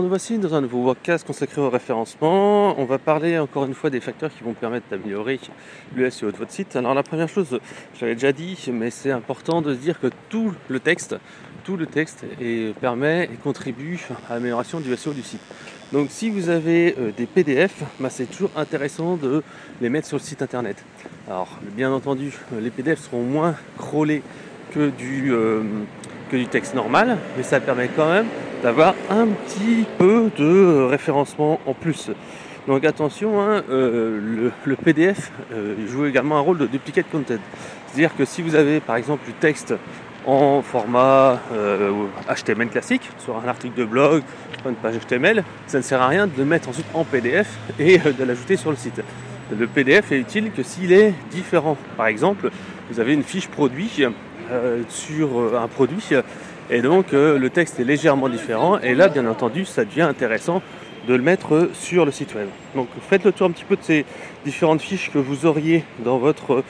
Nous voici dans un nouveau podcast consacré au référencement. On va parler encore une fois des facteurs qui vont permettre d'améliorer le SEO de votre site. Alors la première chose, je l'avais déjà dit, mais c'est important de se dire que tout le texte permet et contribue à l'amélioration du SEO du site. Donc si vous avez des PDF, c'est toujours intéressant de les mettre sur le site internet. Alors bien entendu, les PDF seront moins crawlés que du texte normal, mais ça permet quand même d'avoir un petit peu de référencement en plus. Donc attention, le PDF joue également un rôle de duplicate content. C'est-à-dire que si vous avez par exemple du texte en format HTML classique, sur un article de blog, sur une page HTML, ça ne sert à rien de le mettre ensuite en PDF et de l'ajouter sur le site. Le PDF est utile que s'il est différent. Par exemple, vous avez une fiche produit sur un produit et donc le texte est légèrement différent et là bien entendu ça devient intéressant de le mettre sur le site web. Donc faites le tour un petit peu de ces différentes fiches que vous auriez dans votre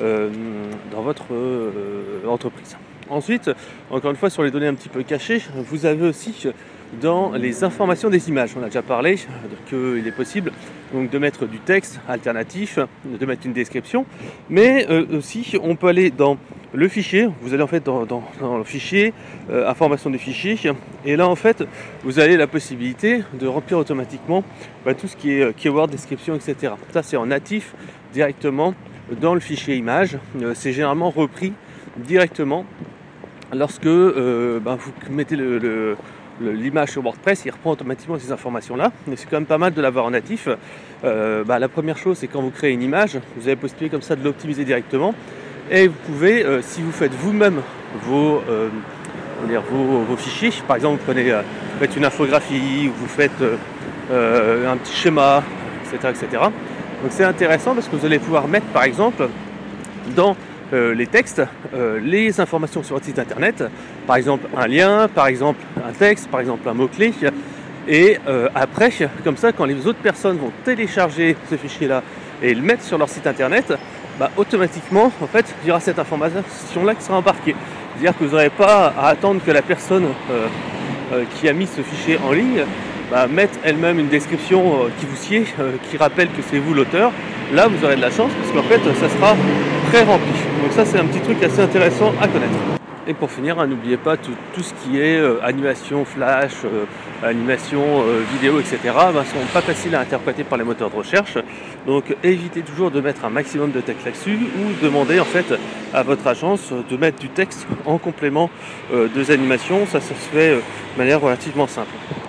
entreprise. Ensuite, encore une fois sur les données un petit peu cachées, vous avez aussi dans les informations des images. On a déjà parlé qu'il est possible donc, de mettre du texte alternatif, de mettre une description, mais aussi on peut aller dans le fichier, vous allez en fait dans le fichier, information des fichiers, et là en fait vous avez la possibilité de remplir automatiquement tout ce qui est keyword, description, etc. Ça c'est en natif directement dans le fichier image, c'est généralement repris directement lorsque vous mettez l'image sur WordPress, il reprend automatiquement ces informations-là, mais c'est quand même pas mal de l'avoir en natif. La première chose, c'est quand vous créez une image, vous avez la possibilité comme ça de l'optimiser directement, et vous pouvez, si vous faites vous-même vos fichiers, par exemple, vous faites une infographie, ou vous faites un petit schéma, etc. Donc c'est intéressant parce que vous allez pouvoir mettre, par exemple, dans les textes, les informations sur votre site internet, par exemple un lien, par exemple un texte, par exemple un mot-clé, et après, comme ça, quand les autres personnes vont télécharger ce fichier-là et le mettre sur leur site internet, automatiquement, en fait, il y aura cette information-là qui sera embarquée. C'est-à-dire que vous n'aurez pas à attendre que la personne qui a mis ce fichier en ligne mette elle-même une description qui vous sied, qui rappelle que c'est vous l'auteur. Là, vous aurez de la chance parce qu'en fait, ça sera pré-rempli. Donc ça, c'est un petit truc assez intéressant à connaître. Et pour finir, n'oubliez pas tout ce qui est animation flash, animation vidéo, etc. Sont pas faciles à interpréter par les moteurs de recherche. Donc évitez toujours de mettre un maximum de texte là-dessus ou demandez en fait à votre agence de mettre du texte en complément des animations. Ça se fait de manière relativement simple.